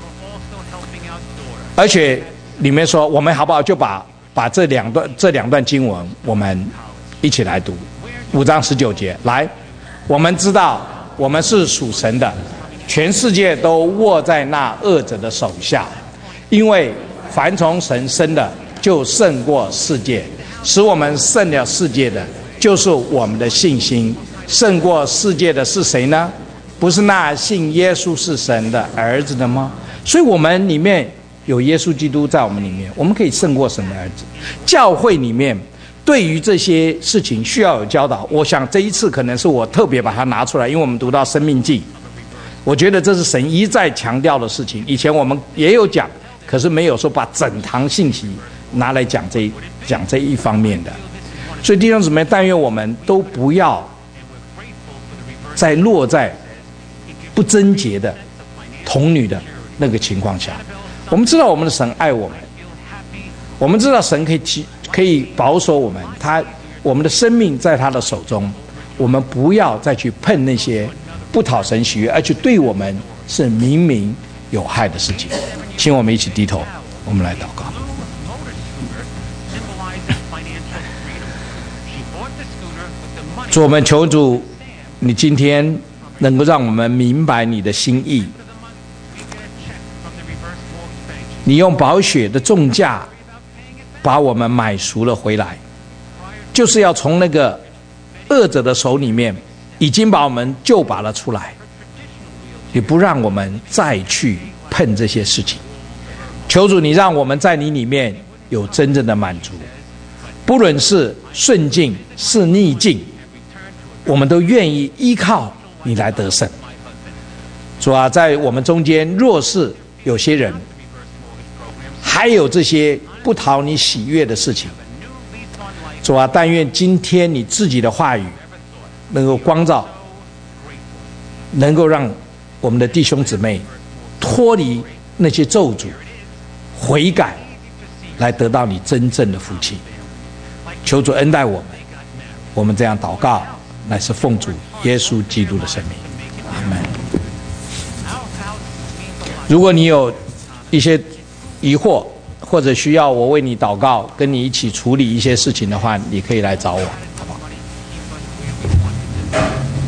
而且里面说，我们好不好就把这两段经文，我们一起来读5章19节。来，我们知道我们是属神的，全世界都握在那恶者的手下，因为凡从神生的，就胜过世界，使我们胜了世界的，就是我们的信心。胜过世界的是谁呢？不是那信耶稣是神的儿子的吗？所以我们里面有耶稣基督在我们里面，我们可以胜过神的儿子。教会里面对于这些事情需要有教导，我想这一次可能是我特别把它拿出来，因为我们读到生命记，我觉得这是神一再强调的事情。以前我们也有讲，可是没有说把整堂信息拿来讲这一方面的。所以弟兄姊妹，但愿我们都不要再落在不贞洁的童女的那个情况下。我们知道我们的神爱我们，我们知道神可以保守我们，我们的生命在他的手中，我们不要再去碰那些不讨神喜悦，而且对我们是明明有害的事情。请我们一起低头，我们来祷告。主，我们求主，你今天能够让我们明白你的心意。你用宝血的重价把我们买赎了回来，就是要从那个恶者的手里面已经把我们救拔了出来，你不让我们再去碰这些事情。求主你让我们在你里面有真正的满足，不论是顺境是逆境，我们都愿意依靠你来得胜。主啊，在我们中间若是有些人还有这些不讨你喜悦的事情，主啊，但愿今天你自己的话语能够光照，能够让我们的弟兄姊妹脱离那些咒诅，悔改，来得到你真正的福气。求主恩待我们，我们这样祷告乃是奉主耶稣基督的圣名，阿们。如果你有一些疑惑，或者需要我为你祷告，跟你一起处理一些事情的话，你可以来找我。